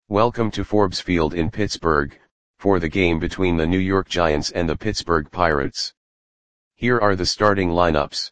Welcome to Forbes Field in Pittsburgh, for the game between the New York Giants and the Pittsburgh Pirates. Here are the starting lineups.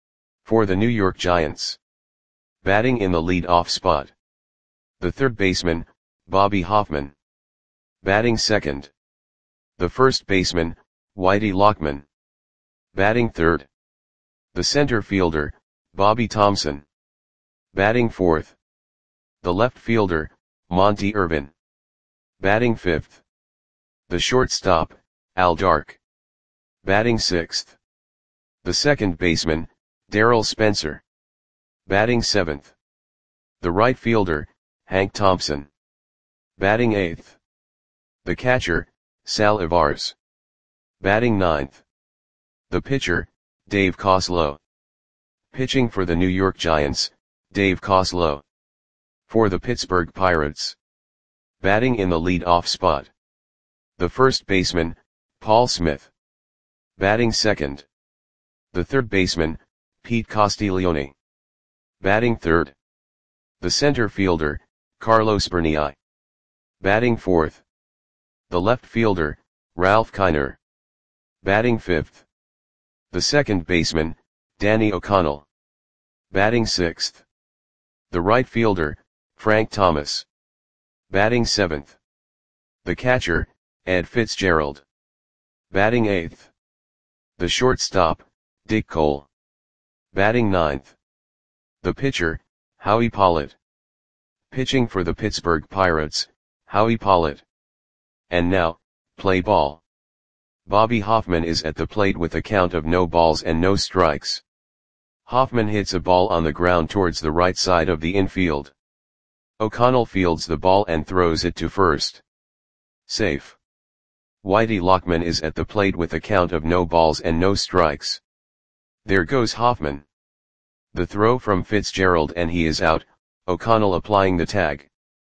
For the New York Giants. Batting in the lead-off spot. The third baseman, Bobby Hoffman. Batting second. The first baseman, Whitey Lockman. Batting third. The center fielder, Bobby Thomson. Batting fourth. The left fielder, Monte Irvin. Batting fifth. The shortstop, Al Dark. Batting sixth. The second baseman, Darryl Spencer. Batting seventh. The right fielder, Hank Thompson. Batting eighth. The catcher, Sal Ivars. Batting ninth. The pitcher, Dave Coslow. Pitching for the New York Giants, Dave Coslow. For the Pittsburgh Pirates. Batting in the lead-off spot. The first baseman, Paul Smith. Batting second. The third baseman, Pete Castiglione. Batting third. The center fielder, Carlos Bernai. Batting fourth. The left fielder, Ralph Kiner. Batting fifth. The second baseman, Danny O'Connell. Batting sixth. The right fielder, Frank Thomas. Batting seventh. The catcher, Ed Fitzgerald. Batting eighth. The shortstop, Dick Cole. Batting ninth. The pitcher, Howie Pollitt. Pitching for the Pittsburgh Pirates, Howie Pollitt. And now, play ball. Bobby Hoffman is at the plate with a count of no balls and no strikes. Hoffman hits a ball on the ground towards the right side of the infield. O'Connell fields the ball and throws it to first. Safe. Whitey Lockman is at the plate with a count of no balls and no strikes. There goes Hoffman. The throw from Fitzgerald and he is out, O'Connell applying the tag.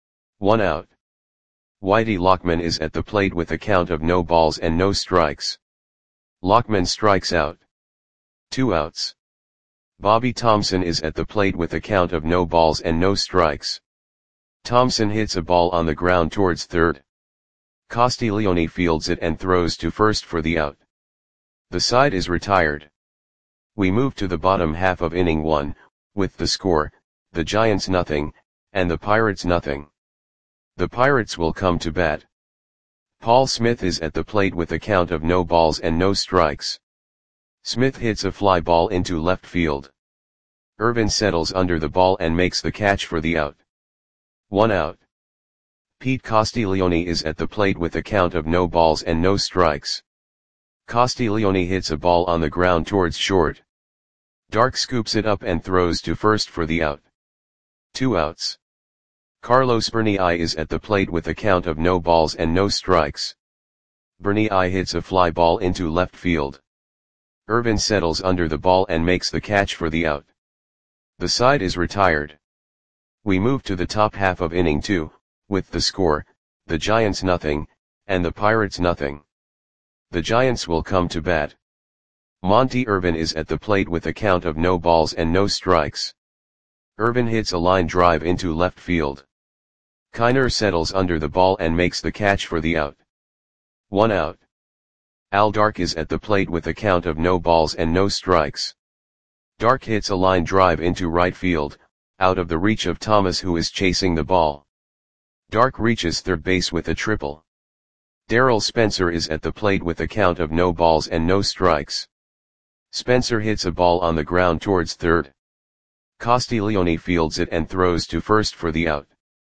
1 out. Whitey Lockman is at the plate with a count of no balls and no strikes. Lockman strikes out. 2 outs. Bobby Thomson is at the plate with a count of no balls and no strikes. Thomson hits a ball on the ground towards third. Castiglione fields it and throws to first for the out. The side is retired. We move to the bottom half of inning 1, with the score, the Giants nothing, and the Pirates nothing. The Pirates will come to bat. Paul Smith is at the plate with a count of no balls and no strikes. Smith hits a fly ball into left field. Irvin settles under the ball and makes the catch for the out. 1 out. Pete Castiglione is at the plate with a count of no balls and no strikes. Castiglione hits a ball on the ground towards short. Dark scoops it up and throws to first for the out. 2 outs. Carlos Bernai is at the plate with a count of no balls and no strikes. Bernai hits a fly ball into left field. Irvin settles under the ball and makes the catch for the out. The side is retired. We move to the top half of inning 2, with the score, the Giants nothing, and the Pirates nothing. The Giants will come to bat. Monte Irvin is at the plate with a count of no balls and no strikes. Irvin hits a line drive into left field. Kiner settles under the ball and makes the catch for the out. 1 out. Al Dark is at the plate with a count of no balls and no strikes. Dark hits a line drive into right field, out of the reach of Thomas who is chasing the ball. Dark reaches third base with a triple. Darryl Spencer is at the plate with a count of no balls and no strikes. Spencer hits a ball on the ground towards third. Castiglione fields it and throws to first for the out.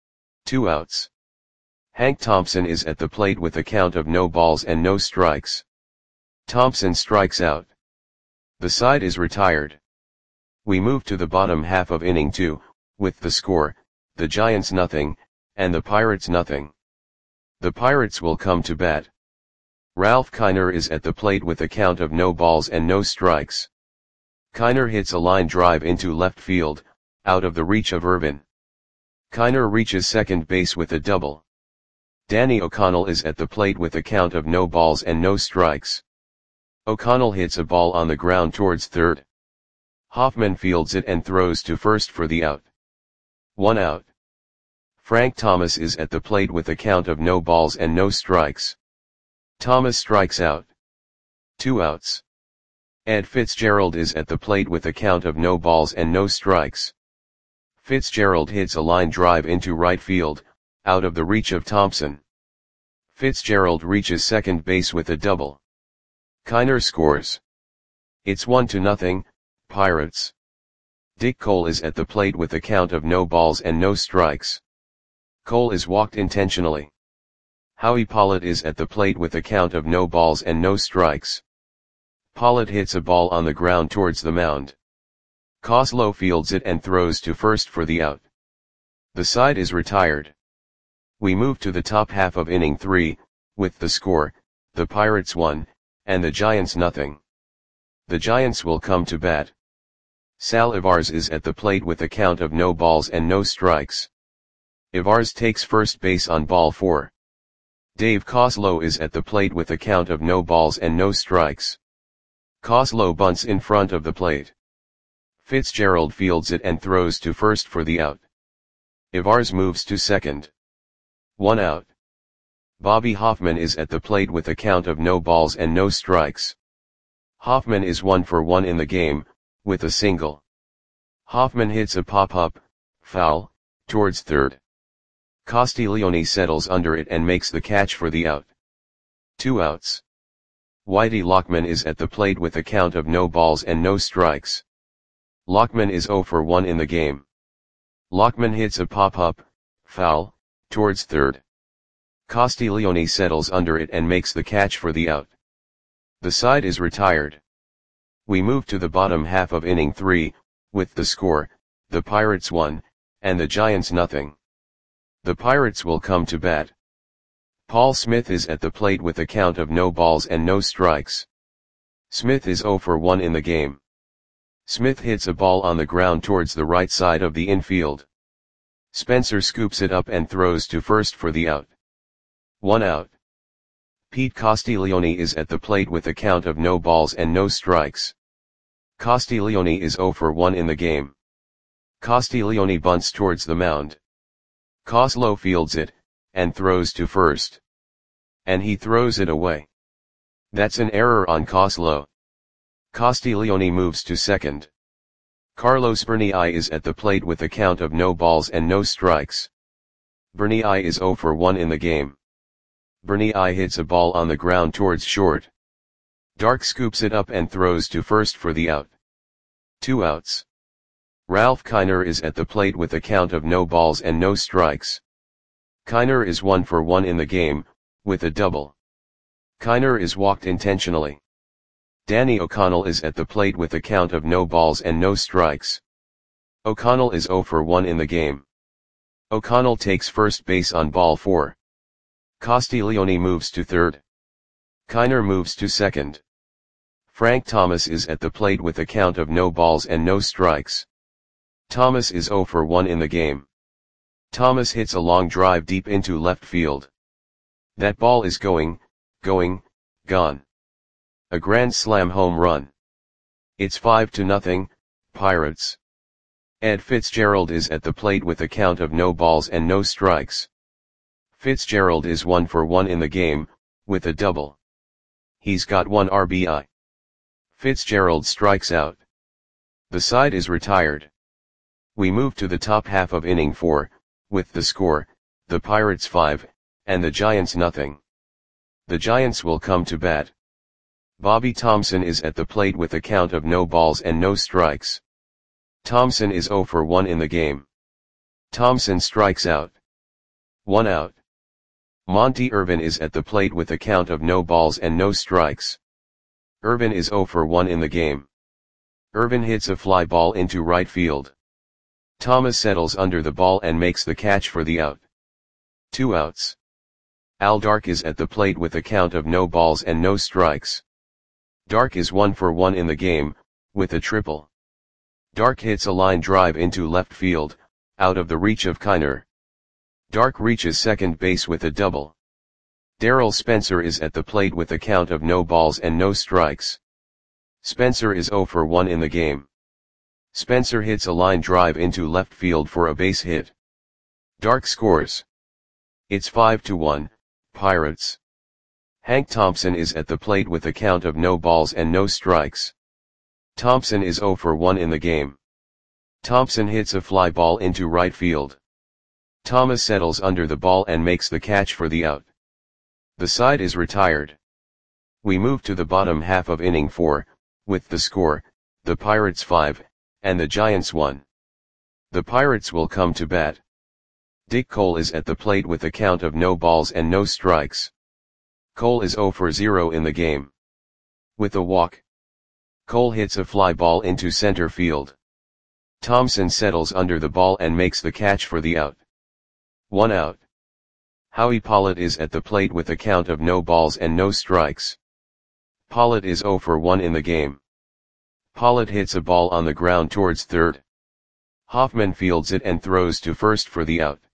2 outs. Hank Thompson is at the plate with a count of no balls and no strikes. Thompson strikes out. The side is retired. We move to the bottom half of inning 2, with the score, the Giants nothing, and the Pirates nothing. The Pirates will come to bat. Ralph Kiner is at the plate with a count of no balls and no strikes. Kiner hits a line drive into left field, out of the reach of Irvin. Kiner reaches second base with a double. Danny O'Connell is at the plate with a count of no balls and no strikes. O'Connell hits a ball on the ground towards third. Hoffman fields it and throws to first for the out. 1 out. Frank Thomas is at the plate with a count of no balls and no strikes. Thomas strikes out. 2 outs. Ed Fitzgerald is at the plate with a count of no balls and no strikes. Fitzgerald hits a line drive into right field, out of the reach of Thompson. Fitzgerald reaches second base with a double. Kiner scores. It's 1-0, Pirates. Dick Cole is at the plate with a count of no balls and no strikes. Cole is walked intentionally. Howie Pollitt is at the plate with a count of no balls and no strikes. Pollitt hits a ball on the ground towards the mound. Coslow fields it and throws to first for the out. The side is retired. We move to the top half of inning 3, with the score, the Pirates 1, and the Giants 0. The Giants will come to bat. Sal Ivars is at the plate with a count of no balls and no strikes. Ivars takes first base on ball 4. Dave Coslow is at the plate with a count of no balls and no strikes. Coslow bunts in front of the plate. Fitzgerald fields it and throws to first for the out. Ivars moves to second. 1 out. Bobby Hoffman is at the plate with a count of no balls and no strikes. Hoffman is 1 for 1 in the game, with a single. Hoffman hits a pop-up, foul, towards third. Castiglione settles under it and makes the catch for the out. 2 outs. Whitey Lockman is at the plate with a count of no balls and no strikes. Lockman is 0 for 1 in the game. Lockman hits a pop-up, foul, towards third. Castiglione settles under it and makes the catch for the out. The side is retired. We move to the bottom half of inning 3, with the score, the Pirates 1, and the Giants 0. The Pirates will come to bat. Paul Smith is at the plate with a count of no balls and no strikes. Smith is 0 for 1 in the game. Smith hits a ball on the ground towards the right side of the infield. Spencer scoops it up and throws to first for the out. 1 out. Pete Castiglione is at the plate with a count of no balls and no strikes. Castiglione is 0 for 1 in the game. Castiglione bunts towards the mound. Coslow fields it, and throws to first. And he throws it away. That's an error on Coslow. Castiglione moves to second. Carlos Bernai is at the plate with a count of no balls and no strikes. Bernai is 0 for 1 in the game. Bernai hits a ball on the ground towards short. Dark scoops it up and throws to first for the out. 2 outs. Ralph Kiner is at the plate with a count of no balls and no strikes. Kiner is 1 for 1 in the game, with a double. Kiner is walked intentionally. Danny O'Connell is at the plate with a count of no balls and no strikes. O'Connell is 0 for 1 in the game. O'Connell takes first base on ball 4. Castiglione moves to third. Kiner moves to second. Frank Thomas is at the plate with a count of no balls and no strikes. Thomas is 0 for 1 in the game. Thomas hits a long drive deep into left field. That ball is gone. A grand slam home run. It's 5-0, Pirates. Ed Fitzgerald is at the plate with a count of no balls and no strikes. Fitzgerald is 1 for 1 in the game, with a double. He's got 1 RBI. Fitzgerald strikes out. The side is retired. We move to the top half of inning 4, with the score, the Pirates 5, and the Giants 0. The Giants will come to bat. Bobby Thomson is at the plate with a count of no balls and no strikes. Thomson is 0 for 1 in the game. Thomson strikes out. 1 out. Monty Irvin is at the plate with a count of no balls and no strikes. Irvin is 0 for 1 in the game. Irvin hits a fly ball into right field. Thomas settles under the ball and makes the catch for the out. 2 outs. Al Dark is at the plate with a count of no balls and no strikes. Dark is 1 for 1 in the game, with a triple. Dark hits a line drive into left field, out of the reach of Kiner. Dark reaches second base with a double. Darrell Spencer is at the plate with a count of no balls and no strikes. Spencer is 0 for 1 in the game. Spencer hits a line drive into left field for a base hit. Dark scores. It's 5-1, Pirates. Hank Thompson is at the plate with a count of no balls and no strikes. Thompson is 0 for 1 in the game. Thompson hits a fly ball into right field. Thomas settles under the ball and makes the catch for the out. The side is retired. We move to the bottom half of inning 4, with the score, the Pirates 5, and the Giants 1. The Pirates will come to bat. Dick Cole is at the plate with a count of no balls and no strikes. Cole is 0 for 0 in the game. With a walk, Cole hits a fly ball into center field. Thompson settles under the ball and makes the catch for the out. 1 out. Howie Pollitt is at the plate with a count of no balls and no strikes. Pollitt is 0 for 1 in the game. Pollitt hits a ball on the ground towards third. Hoffman fields it and throws to first for the out.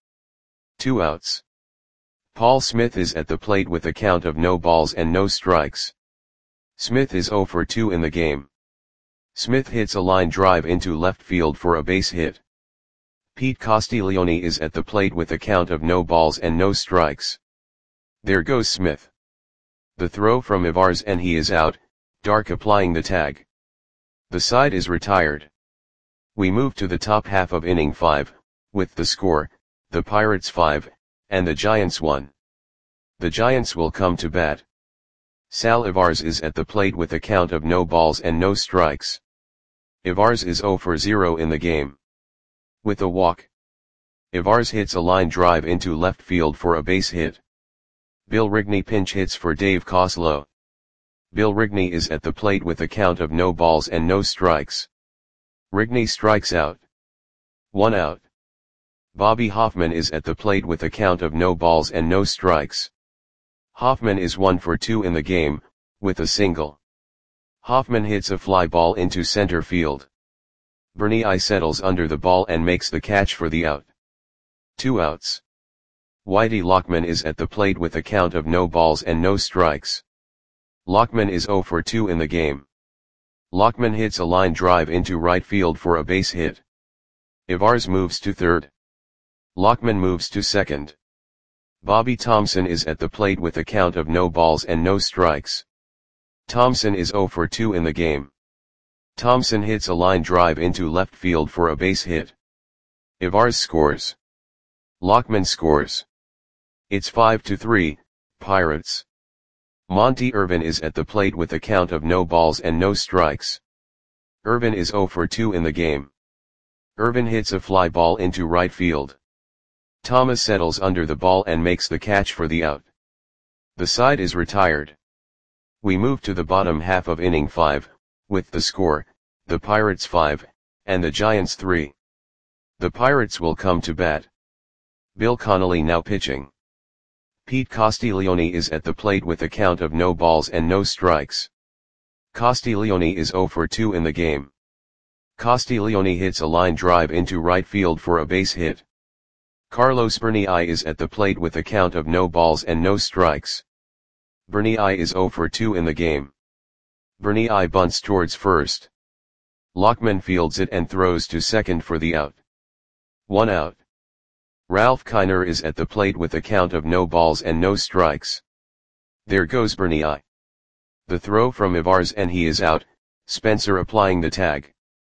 2 outs. Paul Smith is at the plate with a count of no balls and no strikes. Smith is 0 for 2 in the game. Smith hits a line drive into left field for a base hit. Pete Castiglione is at the plate with a count of no balls and no strikes. There goes Smith. The throw from Ivars and he is out, Dark applying the tag. The side is retired. We move to the top half of inning 5, with the score, the Pirates 5, and the Giants 1. The Giants will come to bat. Sal Ivars is at the plate with a count of no balls and no strikes. Ivars is 0 for 0 in the game. With a walk, Ivars hits a line drive into left field for a base hit. Bill Rigney pinch hits for Dave Coslow. Bill Rigney is at the plate with a count of no balls and no strikes. Rigney strikes out. 1 out. Bobby Hoffman is at the plate with a count of no balls and no strikes. Hoffman is 1 for 2 in the game, with a single. Hoffman hits a fly ball into center field. Bernie I settles under the ball and makes the catch for the out. 2 outs. Whitey Lockman is at the plate with a count of no balls and no strikes. Lockman is 0 for 2 in the game. Lockman hits a line drive into right field for a base hit. Ivars moves to third. Lockman moves to second. Bobby Thompson is at the plate with a count of no balls and no strikes. Thompson is 0 for 2 in the game. Thompson hits a line drive into left field for a base hit. Ivars scores. Lockman scores. It's 5-3, Pirates. Monty Irvin is at the plate with a count of no balls and no strikes. Irvin is 0 for 2 in the game. Irvin hits a fly ball into right field. Thomas settles under the ball and makes the catch for the out. The side is retired. We move to the bottom half of inning 5, with the score, the Pirates 5, and the Giants 3. The Pirates will come to bat. Bill Connolly now pitching. Pete Castiglione is at the plate with a count of no balls and no strikes. Castiglione is 0 for 2 in the game. Castiglione hits a line drive into right field for a base hit. Carlos Bernai is at the plate with a count of no balls and no strikes. Bernai is 0 for 2 in the game. Bernai bunts towards first. Lockman fields it and throws to second for the out. 1 out. Ralph Kiner is at the plate with a count of no balls and no strikes. There goes Bernai. The throw from Ivars and he is out, Spencer applying the tag.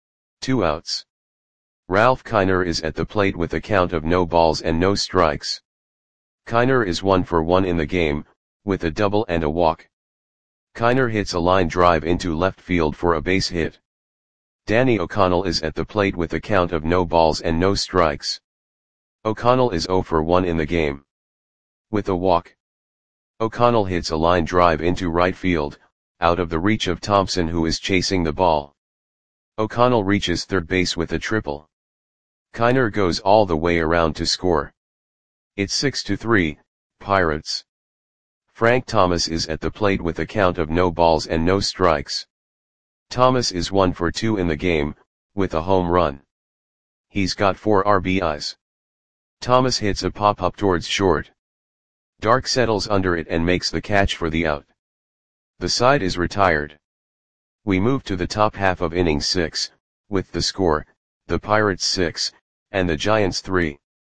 2 outs. Ralph Kiner is at the plate with a count of no balls and no strikes. Kiner is 1 for 1 in the game, with a double and a walk. Kiner hits a line drive into left field for a base hit. Danny O'Connell is at the plate with a count of no balls and no strikes. O'Connell is 0 for 1 in the game. With a walk, O'Connell hits a line drive into right field, out of the reach of Thompson who is chasing the ball. O'Connell reaches third base with a triple. Kiner goes all the way around to score. It's 6-3, Pirates. Frank Thomas is at the plate with a count of no balls and no strikes. Thomas is 1 for 2 in the game, with a home run. He's got 4 RBIs. Thomas hits a pop-up towards short. Dark settles under it and makes the catch for the out. The side is retired. We move to the top half of inning 6, with the score, the Pirates 6, and the Giants 3.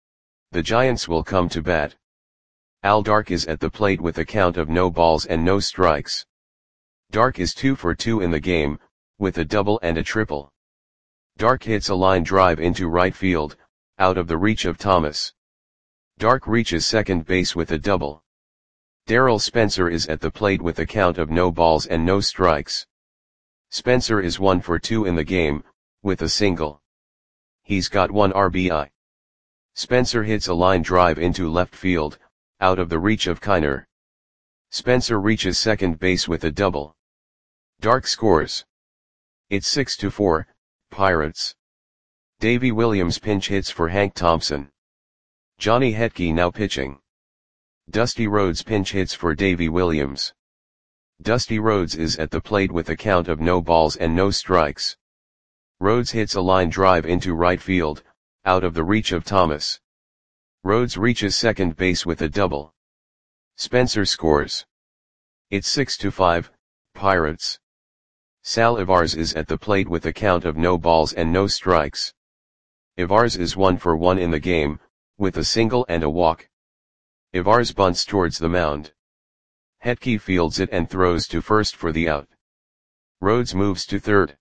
The Giants will come to bat. Al Dark is at the plate with a count of no balls and no strikes. Dark is 2 for 2 in the game, with a double and a triple. Dark hits a line drive into right field, out of the reach of Thomas. Dark reaches second base with a double. Darrell Spencer is at the plate with a count of no balls and no strikes. Spencer is 1 for 2 in the game, with a single. He's got 1 RBI. Spencer hits a line drive into left field, out of the reach of Kiner. Spencer reaches second base with a double. Dark scores. It's 6-4, Pirates. Davy Williams pinch hits for Hank Thompson. Johnny Hetke now pitching. Dusty Rhodes pinch hits for Davy Williams. Dusty Rhodes is at the plate with a count of no balls and no strikes. Rhodes hits a line drive into right field, out of the reach of Thomas. Rhodes reaches second base with a double. Spencer scores. It's 6-5, Pirates. Sal Ivars is at the plate with a count of no balls and no strikes. Ivars is 1 for 1 in the game, with a single and a walk. Ivars bunts towards the mound. Hetke fields it and throws to first for the out. Rhodes moves to third.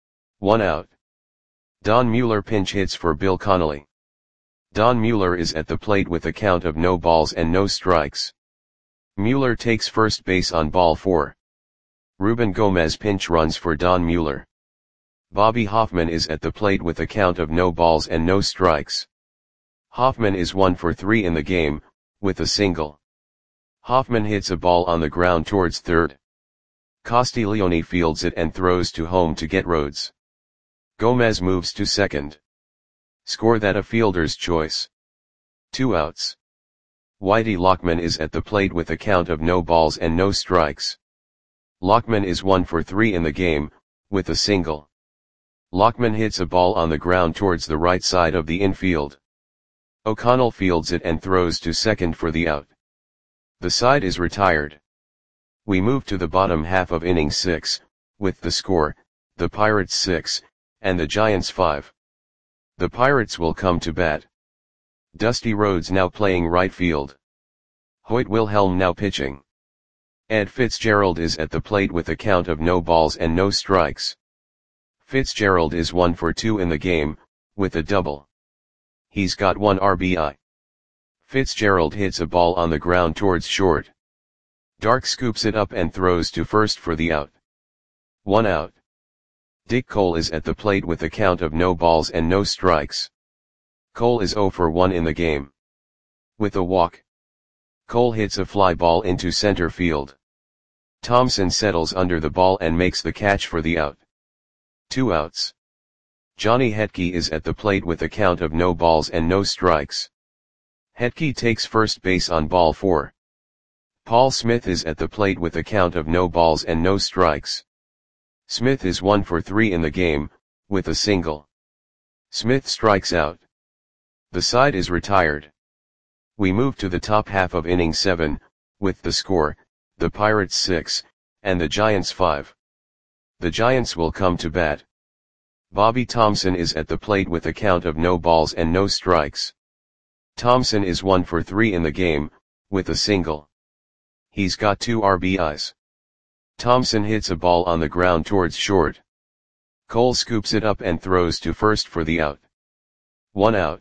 1 out. Don Mueller pinch hits for Bill Connolly. Don Mueller is at the plate with a count of no balls and no strikes. Mueller takes first base on ball 4. Ruben Gomez pinch runs for Don Mueller. Bobby Hoffman is at the plate with a count of no balls and no strikes. Hoffman is 1 for 3 in the game, with a single. Hoffman hits a ball on the ground towards third. Castiglione fields it and throws to home to get Rhodes. Gomez moves to second. Score that a fielder's choice. 2 outs. Whitey Lockman is at the plate with a count of no balls and no strikes. Lockman is 1 for 3 in the game, with a single. Lockman hits a ball on the ground towards the right side of the infield. O'Connell fields it and throws to second for the out. The side is retired. We move to the bottom half of inning 6, with the score, the Pirates 6, and the Giants 5. The Pirates will come to bat. Dusty Rhodes now playing right field. Hoyt Wilhelm now pitching. Ed Fitzgerald is at the plate with a count of no balls and no strikes. Fitzgerald is 1 for 2 in the game, with a double. He's got 1 RBI. Fitzgerald hits a ball on the ground towards short. Dark scoops it up and throws to first for the out. 1 out. Dick Cole is at the plate with a count of no balls and no strikes. Cole is 0 for 1 in the game. With a walk. Cole hits a fly ball into center field. Thompson settles under the ball and makes the catch for the out. 2 outs. Johnny Hetke is at the plate with a count of no balls and no strikes. Hetke takes first base on ball 4. Paul Smith is at the plate with a count of no balls and no strikes. Smith is 1 for 3 in the game, with a single. Smith strikes out. The side is retired. We move to the top half of inning 7, with the score, the Pirates 6, and the Giants 5. The Giants will come to bat. Bobby Thompson is at the plate with a count of no balls and no strikes. Thompson is 1 for 3 in the game, with a single. He's got 2 RBIs. Thompson hits a ball on the ground towards short. Cole scoops it up and throws to first for the out. 1 out.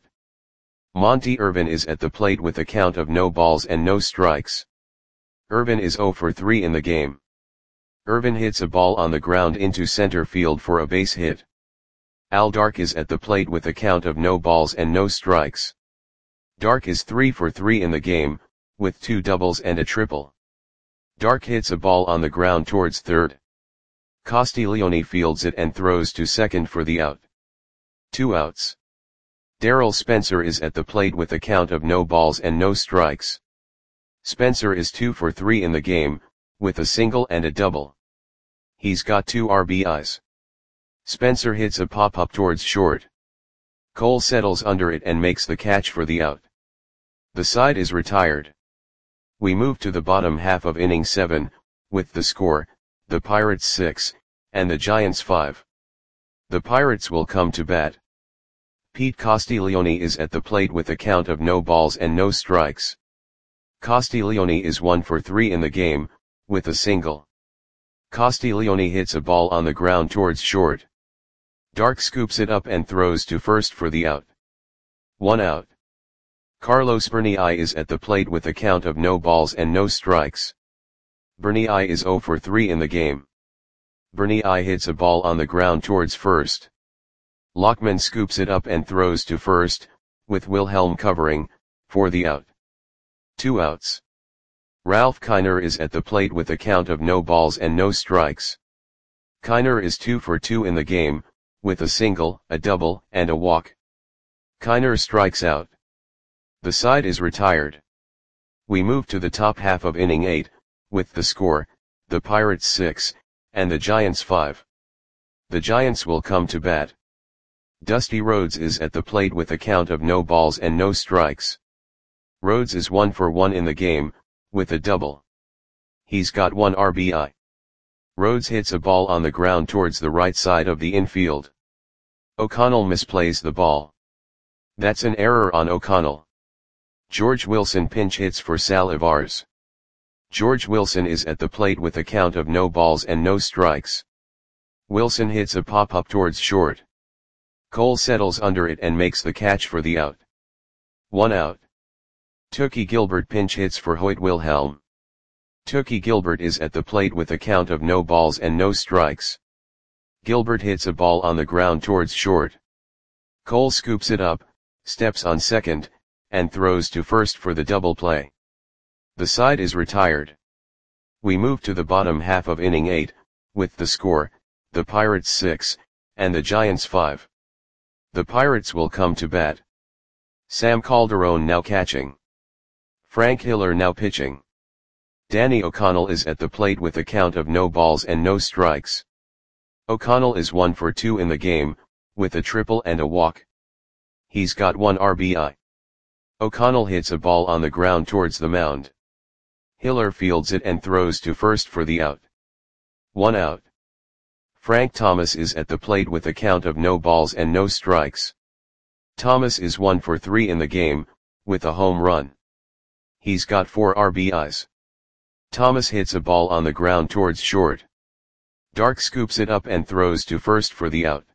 Monty Irvin is at the plate with a count of no balls and no strikes. Irvin is 0 for 3 in the game. Irvin hits a ball on the ground into center field for a base hit. Al Dark is at the plate with a count of no balls and no strikes. Dark is 3 for 3 in the game, with 2 doubles and a triple. Dark hits a ball on the ground towards third. Castiglione fields it and throws to second for the out. 2 outs. Darrell Spencer is at the plate with a count of no balls and no strikes. Spencer is 2 for 3 in the game, with a single and a double. He's got 2 RBIs. Spencer hits a pop-up towards short. Cole settles under it and makes the catch for the out. The side is retired. We move to the bottom half of inning 7, with the score, the Pirates 6, and the Giants 5. The Pirates will come to bat. Pete Castiglione is at the plate with a count of no balls and no strikes. Castiglione is 1 for 3 in the game, with a single. Castiglione hits a ball on the ground towards short. Dark scoops it up and throws to first for the out. 1 out. Carlos Bernai is at the plate with a count of no balls and no strikes. Bernai is 0 for 3 in the game. Bernai hits a ball on the ground towards first. Lockman scoops it up and throws to first, with Wilhelm covering, for the out. 2 outs. Ralph Kiner is at the plate with a count of no balls and no strikes. Kiner is 2 for 2 in the game, with a single, a double, and a walk. Kiner strikes out. The side is retired. We move to the top half of inning 8, with the score, the Pirates 6, and the Giants 5. The Giants will come to bat. Dusty Rhodes is at the plate with a count of no balls and no strikes. Rhodes is 1 for 1 in the game, with a double. He's got 1 RBI. Rhodes hits a ball on the ground towards the right side of the infield. O'Connell misplays the ball. That's an error on O'Connell. George Wilson pinch hits for Sal Ivarz. George Wilson is at the plate with a count of no balls and no strikes. Wilson hits a pop-up towards short. Cole settles under it and makes the catch for the out. 1 out. Tookie Gilbert pinch hits for Hoyt Wilhelm. Tookie Gilbert is at the plate with a count of no balls and no strikes. Gilbert hits a ball on the ground towards short. Cole scoops it up, steps on second, and throws to first for the double play. The side is retired. We move to the bottom half of inning 8, with the score, the Pirates 6, and the Giants 5. The Pirates will come to bat. Sam Calderon now catching. Frank Hiller now pitching. Danny O'Connell is at the plate with a count of no balls and no strikes. O'Connell is 1 for 2 in the game, with a triple and a walk. He's got 1 RBI. O'Connell hits a ball on the ground towards the mound. Hiller fields it and throws to first for the out. 1 out. Frank Thomas is at the plate with a count of no balls and no strikes. Thomas is 1 for 3 in the game, with a home run. He's got 4 RBIs. Thomas hits a ball on the ground towards short. Dark scoops it up and throws to first for the out.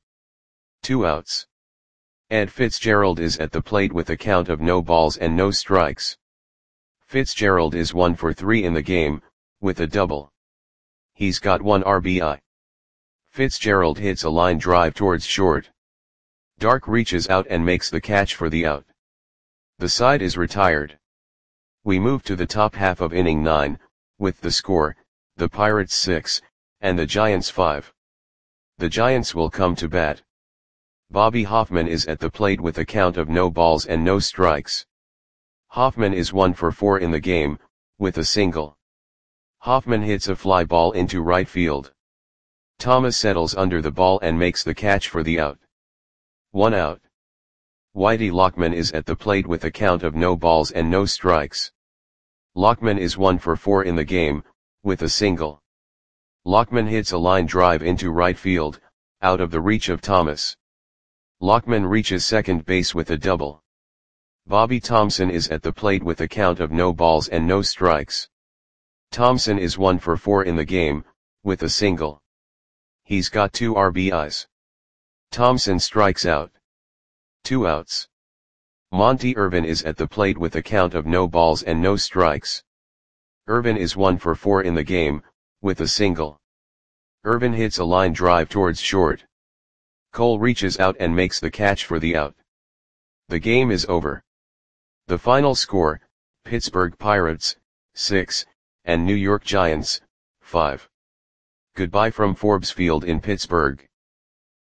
2 outs. Ed Fitzgerald is at the plate with a count of no balls and no strikes. Fitzgerald is 1 for 3 in the game, with a double. He's got 1 RBI. Fitzgerald hits a line drive towards short. Dark reaches out and makes the catch for the out. The side is retired. We move to the top half of inning 9, with the score, the Pirates 6, and the Giants 5. The Giants will come to bat. Bobby Hoffman is at the plate with a count of no balls and no strikes. Hoffman is 1 for 4 in the game, with a single. Hoffman hits a fly ball into right field. Thomas settles under the ball and makes the catch for the out. 1 out. Whitey Lockman is at the plate with a count of no balls and no strikes. Lockman is 1 for 4 in the game, with a single. Lockman hits a line drive into right field, out of the reach of Thomas. Lockman reaches second base with a double. Bobby Thompson is at the plate with a count of no balls and no strikes. Thompson is 1 for 4 in the game, with a single. He's got 2 RBIs. Thompson strikes out. 2 outs. Monty Irvin is at the plate with a count of no balls and no strikes. Irvin is 1 for 4 in the game, with a single. Irvin hits a line drive towards short. Cole reaches out and makes the catch for the out. The game is over. The final score, Pittsburgh Pirates, 6, and New York Giants, 5. Goodbye from Forbes Field in Pittsburgh.